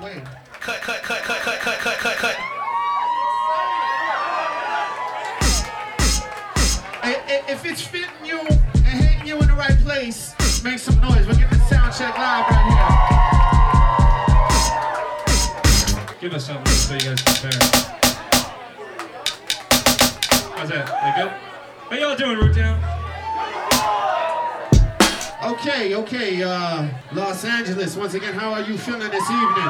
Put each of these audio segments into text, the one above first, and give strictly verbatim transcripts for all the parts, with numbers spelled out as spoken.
way. Cut, cut, cut, cut, cut, cut, cut, cut, cut. If it's fitting you and hitting you in the right place, make some noise. We're getting the sound check live right here. Give us something so you guys compare. How's that? That good? How y'all doing, Root Town? Okay, okay, uh, Los Angeles, once again, how are you feeling this evening?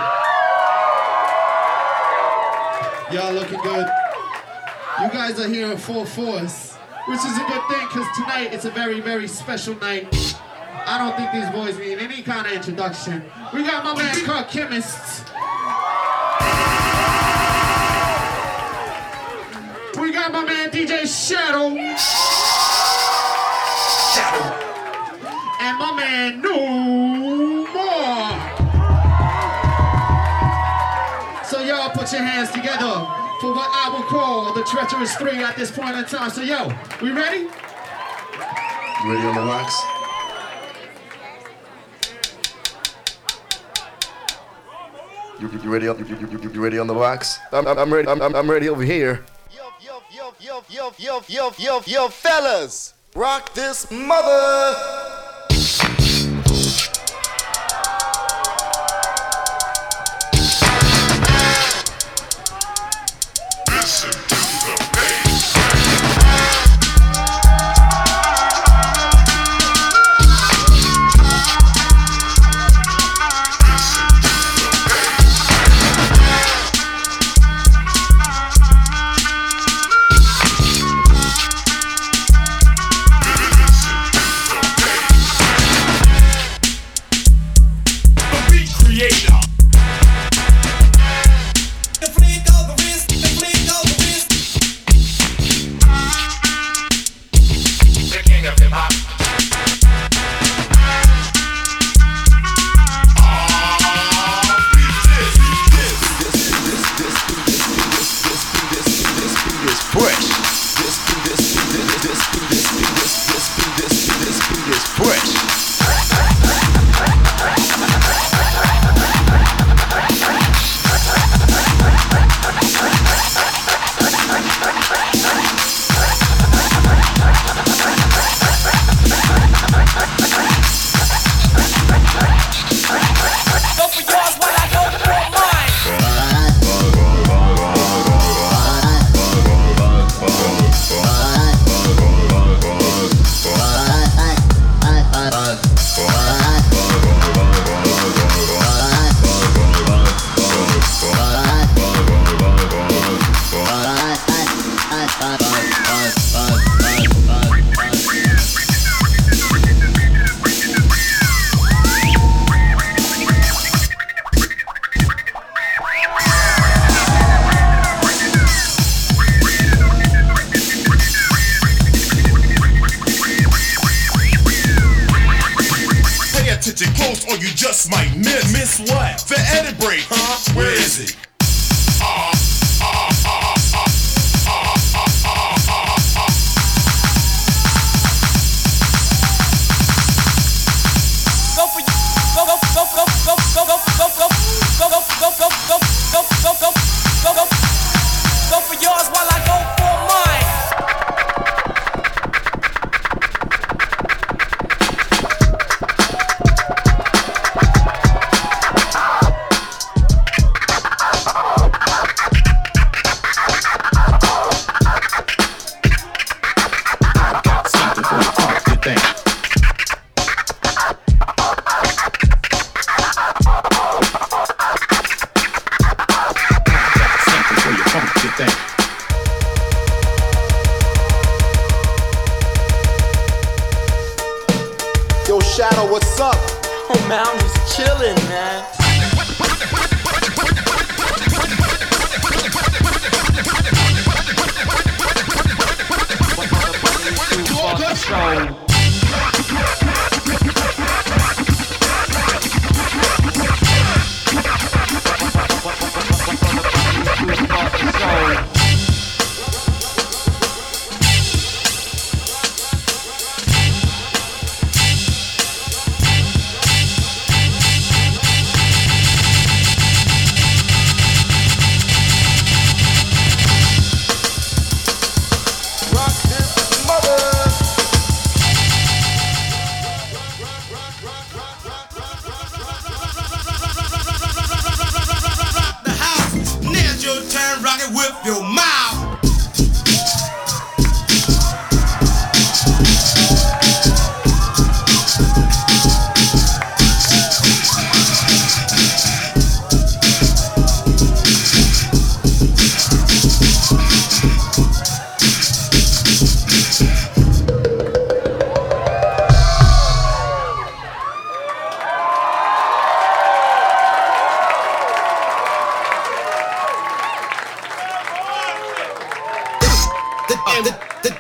Y'all looking good. You guys are here in full force, which is a good thing, because tonight it's a very, very special night. I don't think these boys need any kind of introduction. We got my man Kirk Chemist. We got my man D J Shadow. Shadow. And my man No More. So y'all put your hands together for what I will call the Treacherous Three at this point in time. So yo, we ready? You ready on the wax? You, you, you ready? You, you, you, you ready on the wax? I'm, I'm, I'm ready. I'm, I'm ready over here. Yo, yo, yo, yo, yo, yo, yo, yo, yo, fellas, rock this mother.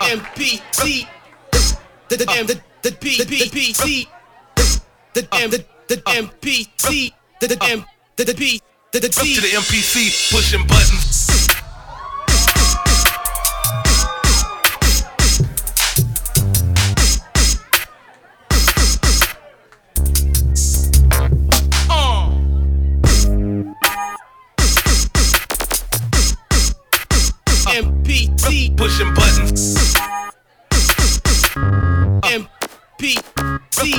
M P C. The the M the the P the P C. The M the the M P C. The the M the the P the the P. Up to the M P C, pushing buttons. M P C, pushing buttons. M P C.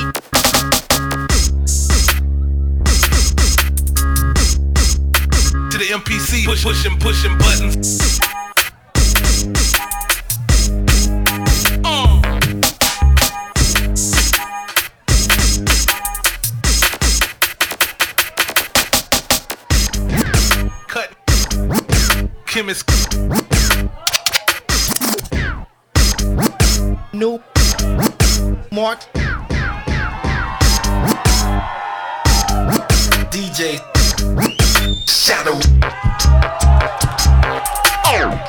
To the M P C, push, pushing, pushing buttons. Uh. Cut. Chemist. New Mark D J Shadow. Oh.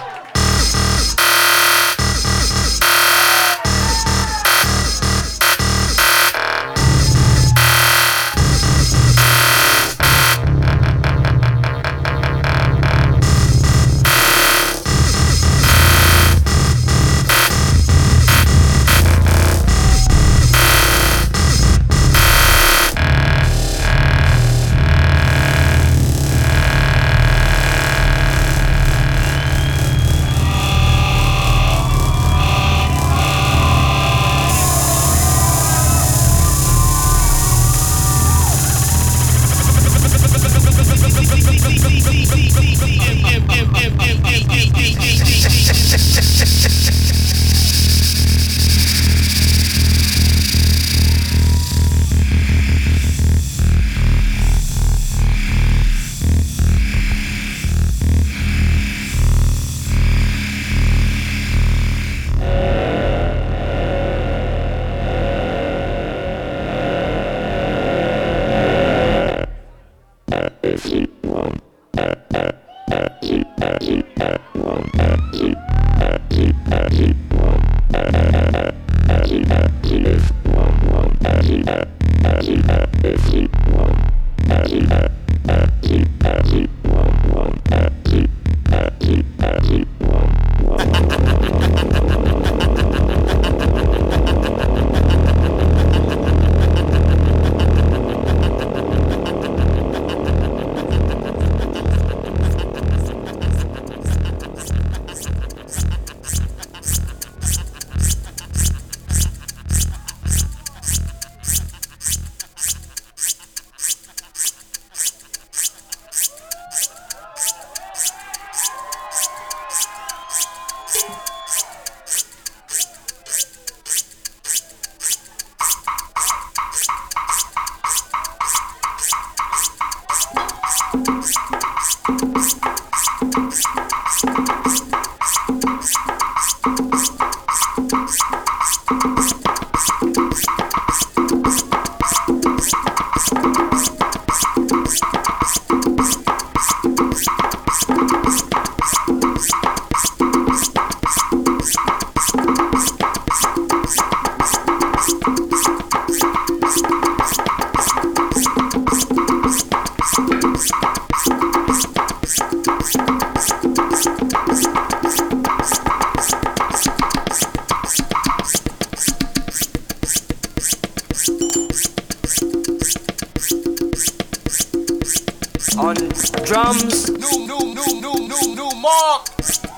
On drums, New, new, new, new, new, new Mark.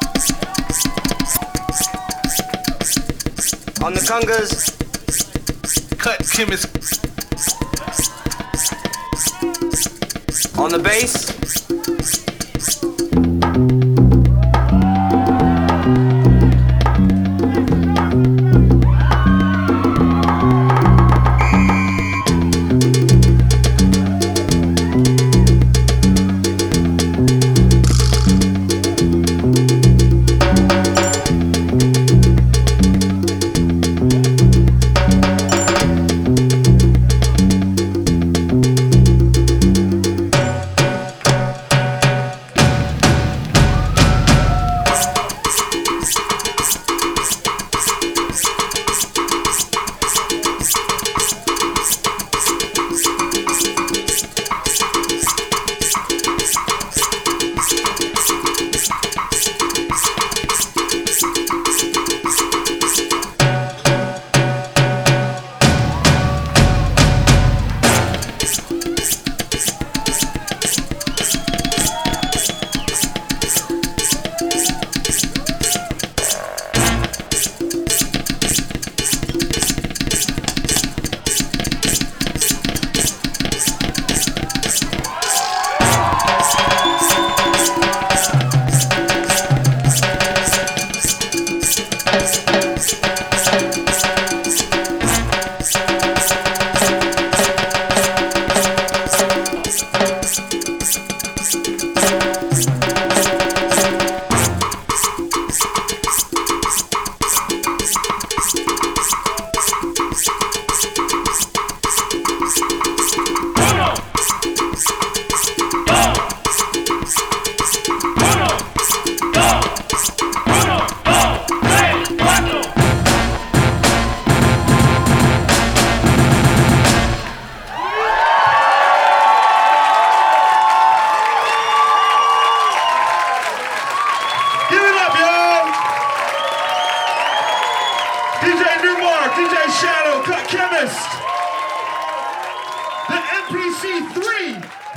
on the congas, Cut chemist. on the bass, D J Shadow, Cut Chemist. The M P C three.